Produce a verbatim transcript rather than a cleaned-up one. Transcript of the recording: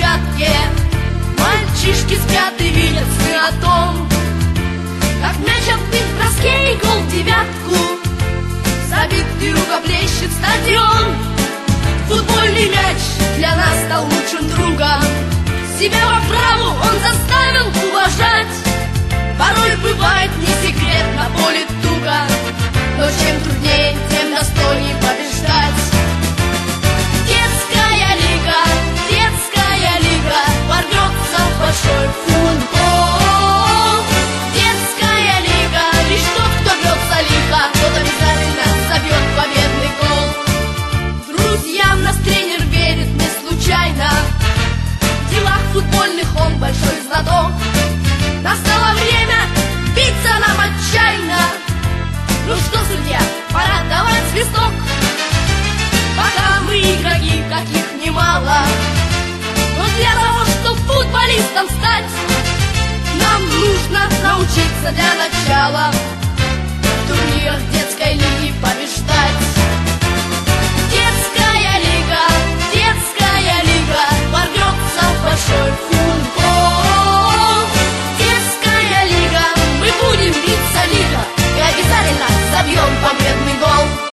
площадке мальчишки спят и видят сны о том, как мяч отбит в броске и гол в девятку, забит и рукоплещет стадион. Футбольный мяч для нас стал лучшим другом, себя по праву он заставил уважать. Порой бывает не секрет, на поле туго, но чем труднее, тем достойнее побеждать. Детская лига, детская лига ворвется в большой футбол. Детская лига, лишь тот, кто бьется лихо, тот обязательно забьет победный гол. Друзьям наш тренер верит не случайно, в делах футбольных он большой знаток. Настало время биться нам отчаянно. Ну что, судья, пора давать свисток. Пока мы игроки, каких немало, но для того, чтобы футболистом стать, нам нужно научиться для начала в турнирах детской лиги побеждать.